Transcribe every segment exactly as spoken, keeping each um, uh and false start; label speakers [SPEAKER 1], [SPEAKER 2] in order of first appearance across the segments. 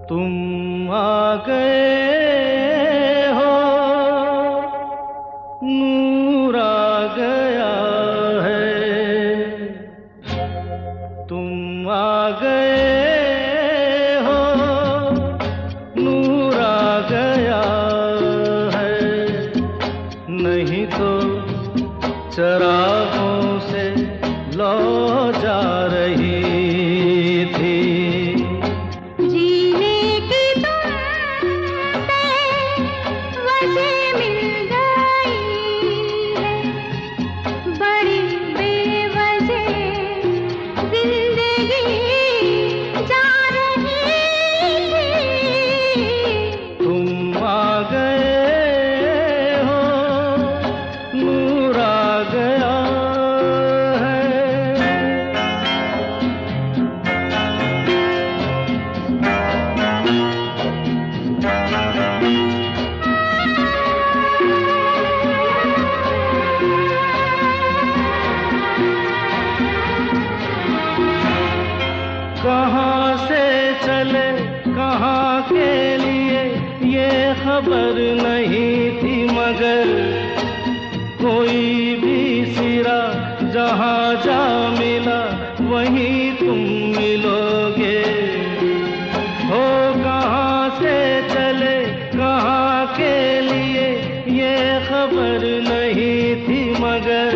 [SPEAKER 1] तुम आ गए हो, नूर आ गया है। तुम आ गए हो, नूर आ गया है। नहीं तो चरागों से लौ जा रही थी। कहाँ से चले कहाँ के लिए ये खबर नहीं थी, मगर कोई भी सिरा जहाँ जा मिला वहीं तुम मिलोगे। हो कहाँ से चले कहाँ के लिए ये खबर नहीं थी, मगर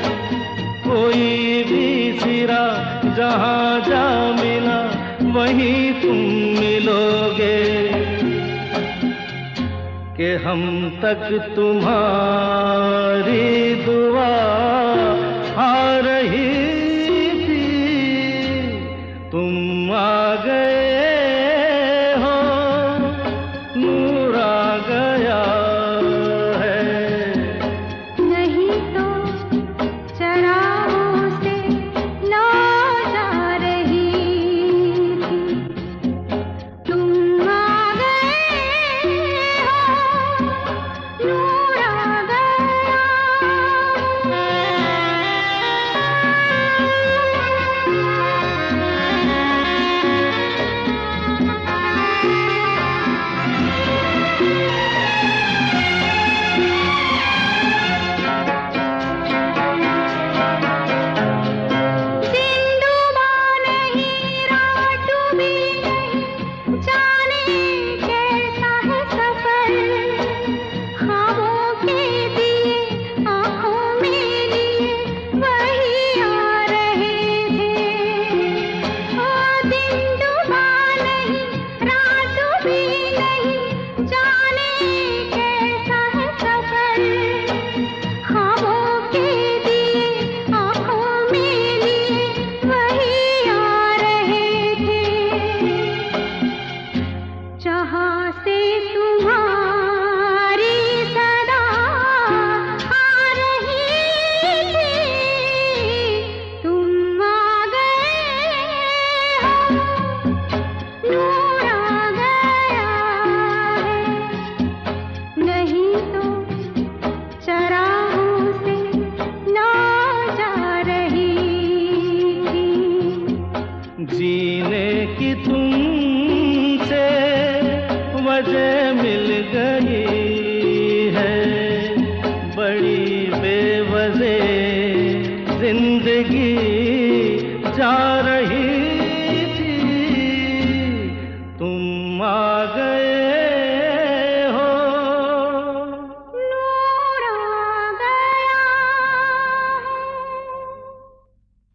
[SPEAKER 1] कोई भी सिरा जहाँ जा मिला वहीं तुम मिलोगे। कि हम तक तुम्हारी दुआ आ रही थी। तुम आ गए हो, नूर आ गया है।
[SPEAKER 2] नहीं तो चरागों से लौ जा रही थी। तुम आ गए हो, नूर आ गया। जहाँ से तुम्हारी सदा आ रही थी। तुम आ गए हो, नूर आ गया है। नहीं तो चरागों से लौ जा रही थी।
[SPEAKER 1] जीने की तुमसे वजह मिल गई है, बड़ी बेवजह जिंदगी जा रही थी। तुम आ गए